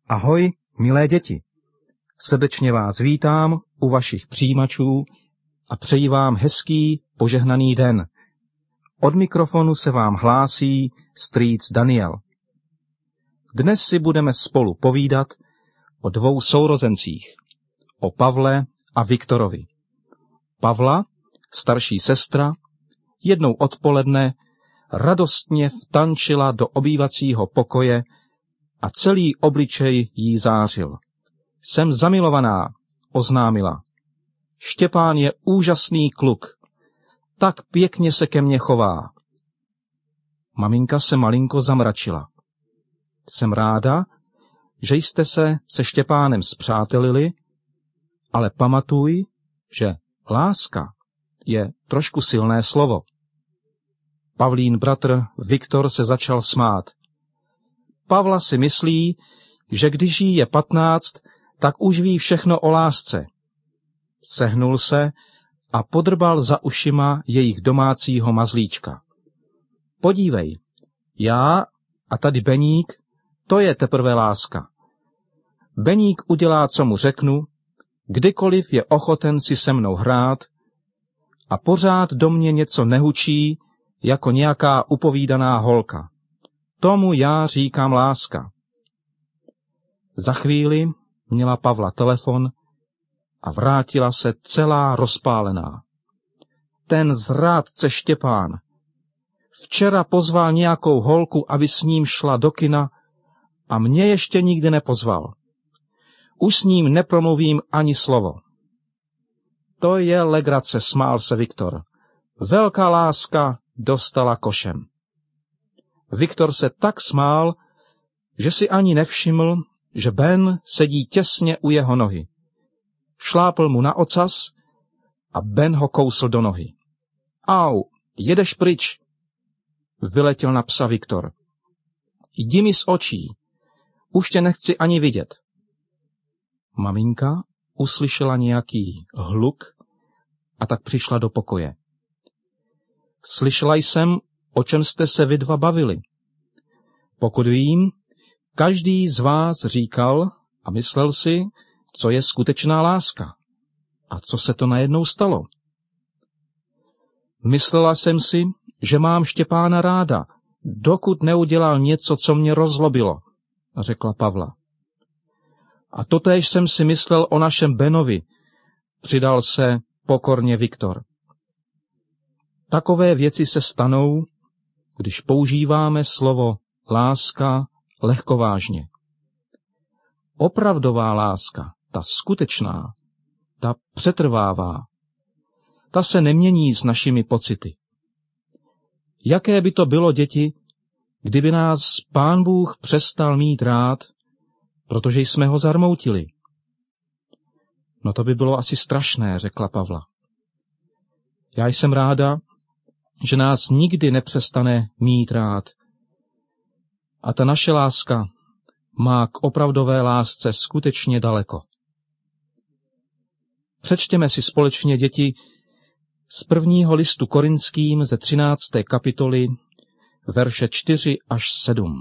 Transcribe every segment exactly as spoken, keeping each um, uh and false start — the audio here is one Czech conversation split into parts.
Ahoj, milé děti. Srdečně vás vítám u vašich přijímačů a přeji vám hezký, požehnaný den. Od mikrofonu se vám hlásí strýc Daniel. Dnes si budeme spolu povídat o dvou sourozencích, o Pavle a Viktorovi. Pavla, starší sestra, jednou odpoledne radostně vtančila do obývacího pokoje a celý obličej jí zářil. Jsem zamilovaná, oznámila. Štěpán je úžasný kluk, tak pěkně se ke mně chová. Maminka se malinko zamračila. Jsem ráda, že jste se se Štěpánem spřátelili, ale pamatuj, že láska je trošku silné slovo. Pavlín bratr Viktor se začal smát. Pavla si myslí, že když jí je patnáct, tak už ví všechno o lásce. Sehnul se a podrbal za ušima jejich domácího mazlíčka. Podívej, já a tady Beník, to je teprve láska. Beník udělá, co mu řeknu, kdykoliv je ochoten si se mnou hrát a pořád do mě něco nehučí, jako nějaká upovídaná holka. Tomu já říkám láska. Za chvíli měla Pavla telefon a vrátila se celá rozpálená. Ten zrádce Štěpán včera pozval nějakou holku, aby s ním šla do kina a mě ještě nikdy nepozval. Už s ním nepromluvím ani slovo. To je legrace, smál se Viktor. Velká láska dostala košem. Viktor se tak smál, že si ani nevšiml, že Ben sedí těsně u jeho nohy. Šlápl mu na ocas a Ben ho kousl do nohy. Au, jedeš pryč, vyletěl na psa Viktor. Jdi mi z očí, už tě nechci ani vidět. Maminka uslyšela nějaký hluk a tak přišla do pokoje. Slyšela jsem, o čem jste se vy dva bavili. Pokud vím, každý z vás říkal a myslel si, co je skutečná láska. A co se to najednou stalo? Myslela jsem si, že mám Štěpána ráda, dokud neudělal něco, co mě rozlobilo, řekla Pavla. A totéž jsem si myslel o našem Benovi, přidal se pokorně Viktor. Takové věci se stanou, když používáme slovo láska lehkovážně. Opravdová láska, ta skutečná, ta přetrvává. Ta se nemění s našimi pocity. Jaké by to bylo, děti, kdyby nás Pán Bůh přestal mít rád, protože jsme ho zarmoutili? No to by bylo asi strašné, řekla Pavla. Já jsem ráda, že nás nikdy nepřestane mít rád. A ta naše láska má k opravdové lásce skutečně daleko. Přečtěme si společně, děti, z prvního listu Korinským ze třinácté kapitoly, verše čtyři až sedm.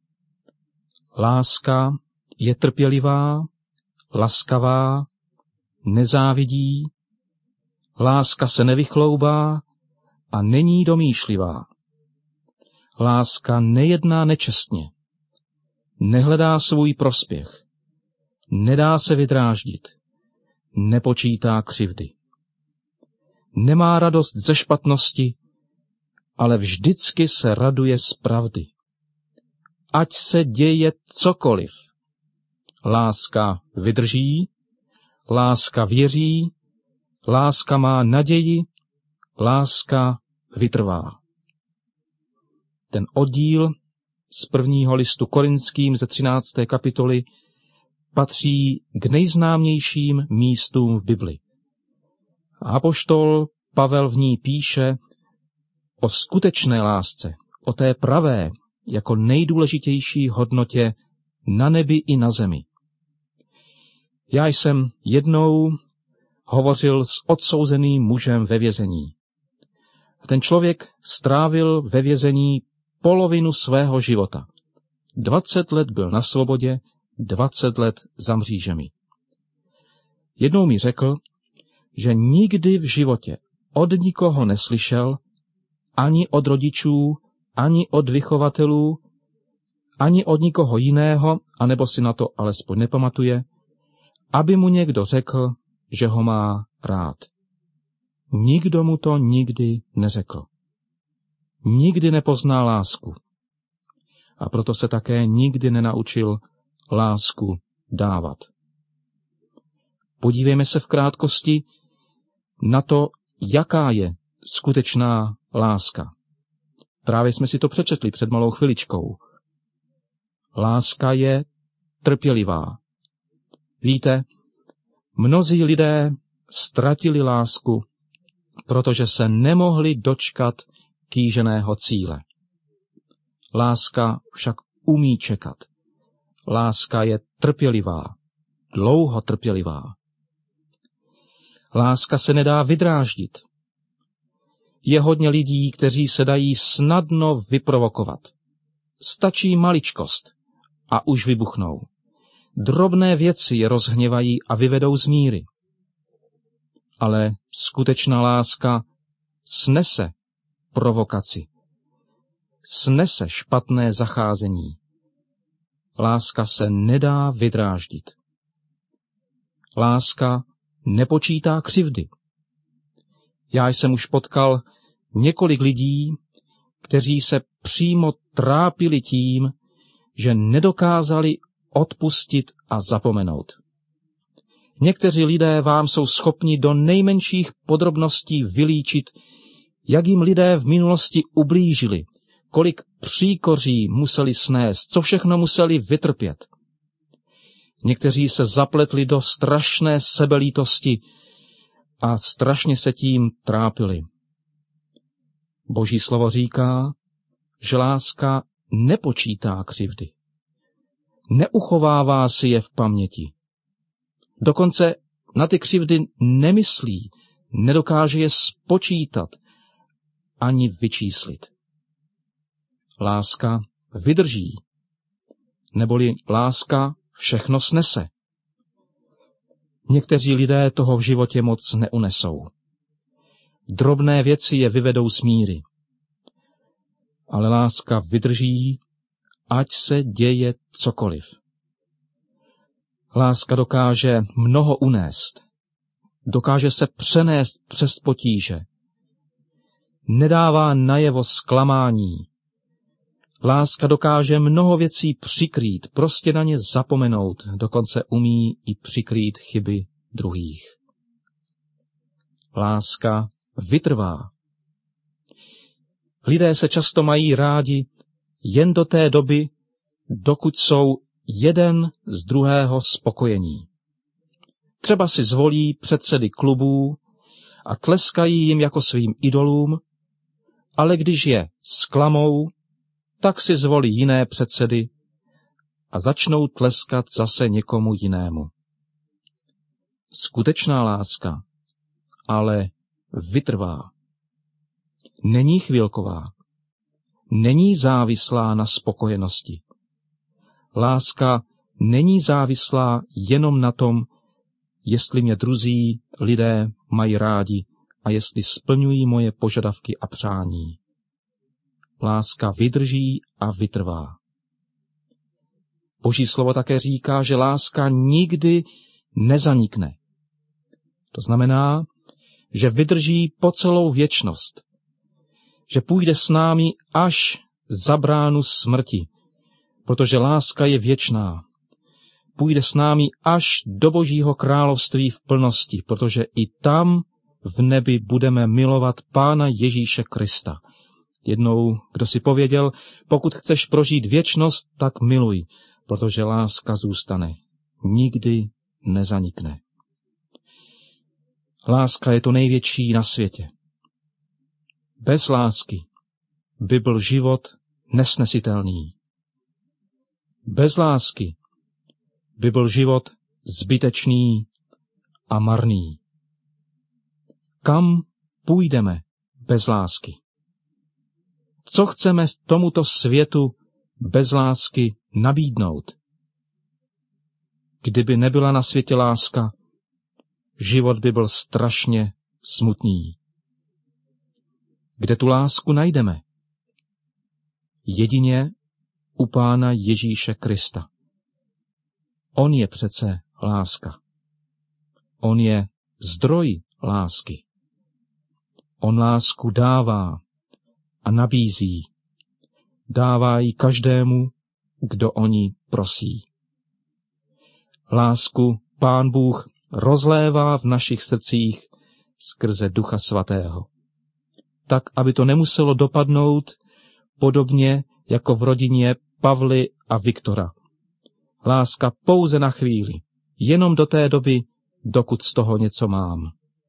Láska je trpělivá, laskavá, nezávidí, láska se nevychloubá a není domýšlivá. Láska nejedná nečestně, nehledá svůj prospěch, nedá se vydráždit, nepočítá křivdy. Nemá radost ze špatnosti, ale vždycky se raduje z pravdy. Ať se děje cokoliv. Láska vydrží, láska věří, láska má naději, láska vytrvá. Ten oddíl z prvního listu Korinským ze třinácté kapitoly patří k nejznámějším místům v Bibli. Apoštol Pavel v ní píše o skutečné lásce, o té pravé, jako nejdůležitější hodnotě na nebi i na zemi. Já jsem jednou hovořil s odsouzeným mužem ve vězení. Ten člověk strávil ve vězení polovinu svého života. Dvacet let byl na svobodě, dvacet let za mřížemi. Jednou mi řekl, že nikdy v životě od nikoho neslyšel, ani od rodičů, ani od vychovatelů, ani od nikoho jiného, anebo si na to alespoň nepamatuje, aby mu někdo řekl, že ho má rád. Nikdo mu to nikdy neřekl. Nikdy nepoznal lásku. A proto se také nikdy nenaučil lásku dávat. Podívejme se v krátkosti na to, jaká je skutečná láska. Právě jsme si to přečetli před malou chviličkou. Láska je trpělivá. Víte, mnozí lidé ztratili lásku, protože se nemohli dočkat kýženého cíle. Láska však umí čekat. Láska je trpělivá, dlouho trpělivá. Láska se nedá vydráždit. Je hodně lidí, kteří se dají snadno vyprovokovat. Stačí maličkost a už vybuchnou. Drobné věci je rozhněvají a vyvedou z míry. Ale skutečná láska snese provokaci, snese špatné zacházení. Láska se nedá vydráždit. Láska nepočítá křivdy. Já jsem už potkal několik lidí, kteří se přímo trápili tím, že nedokázali odpustit a zapomenout. Někteří lidé vám jsou schopni do nejmenších podrobností vylíčit, jak jim lidé v minulosti ublížili, kolik příkoří museli snést, co všechno museli vytrpět. Někteří se zapletli do strašné sebelítosti a strašně se tím trápili. Boží slovo říká, že láska nepočítá křivdy. Neuchovává si je v paměti. Dokonce na ty křivdy nemyslí, nedokáže je spočítat ani vyčíslit. Láska vydrží, neboli láska všechno snese. Někteří lidé toho v životě moc neunesou. Drobné věci je vyvedou z míry. Ale láska vydrží, ať se děje cokoliv. Láska dokáže mnoho unést. Dokáže se přenést přes potíže. Nedává najevo zklamání. Láska dokáže mnoho věcí přikrýt, prostě na ně zapomenout, dokonce umí i přikrýt chyby druhých. Láska vytrvá. Lidé se často mají rádi jen do té doby, dokud jsou jeden z druhého spokojení. Třeba si zvolí předsedy klubů a tleskají jim jako svým idolům, ale když je zklamou, tak si zvolí jiné předsedy a začnou tleskat zase někomu jinému. Skutečná láska ale vytrvá. Není chvilková. Není závislá na spokojenosti. Láska není závislá jenom na tom, jestli mě druzí lidé mají rádi a jestli splňují moje požadavky a přání. Láska vydrží a vytrvá. Boží slovo také říká, že láska nikdy nezanikne. To znamená, že vydrží po celou věčnost, že půjde s námi až za bránu smrti, protože láska je věčná. Půjde s námi až do Božího království v plnosti, protože i tam v nebi budeme milovat Pána Ježíše Krista. Jednou, kdo si pověděl, pokud chceš prožít věčnost, tak miluj, protože láska zůstane. Nikdy nezanikne. Láska je to největší na světě. Bez lásky by byl život nesnesitelný. Bez lásky by byl život zbytečný a marný. Kam půjdeme bez lásky? Co chceme tomuto světu bez lásky nabídnout? Kdyby nebyla na světě láska, život by byl strašně smutný. Kde tu lásku najdeme? Jedině u Pána Ježíše Krista. On je přece láska. On je zdroj lásky. On lásku dává a nabízí. Dává ji každému, kdo o ní prosí. Lásku Pán Bůh rozlévá v našich srdcích skrze Ducha Svatého. Tak, aby to nemuselo dopadnout podobně jako v rodině Pavly a Viktora. Láska pouze na chvíli, jenom do té doby, dokud z toho něco mám.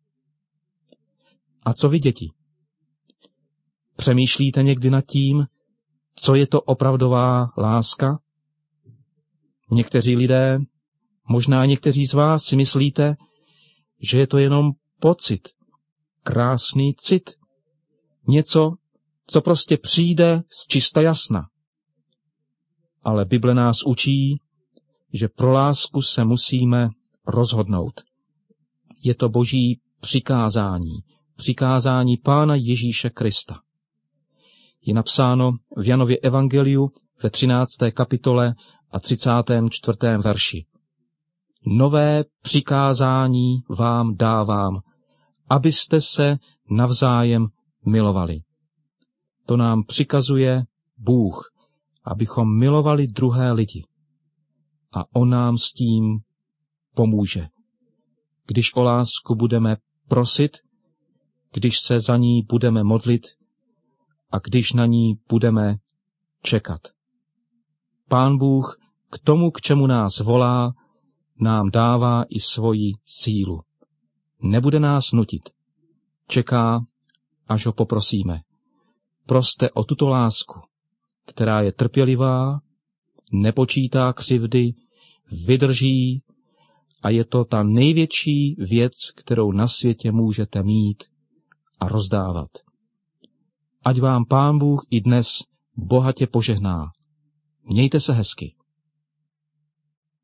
A co vy, děti? Přemýšlíte někdy nad tím, co je to opravdová láska? Někteří lidé, možná někteří z vás si myslíte, že je to jenom pocit, krásný cit, něco, co prostě přijde z čista jasna. Ale Bible nás učí, že pro lásku se musíme rozhodnout. Je to Boží přikázání, přikázání Pána Ježíše Krista. Je napsáno v Janově evangeliu ve třinácté kapitole a třicátém čtvrtém verši. Nové přikázání vám dávám, abyste se navzájem milovali. To nám přikazuje Bůh, abychom milovali druhé lidi. A on nám s tím pomůže. Když o lásku budeme prosit, když se za ní budeme modlit a když na ní budeme čekat. Pán Bůh k tomu, k čemu nás volá, nám dává i svoji sílu. Nebude nás nutit. Čeká, až ho poprosíme. Proste o tuto lásku, která je trpělivá, nepočítá křivdy, vydrží a je to ta největší věc, kterou na světě můžete mít a rozdávat. Ať vám Pán Bůh i dnes bohatě požehná. Mějte se hezky.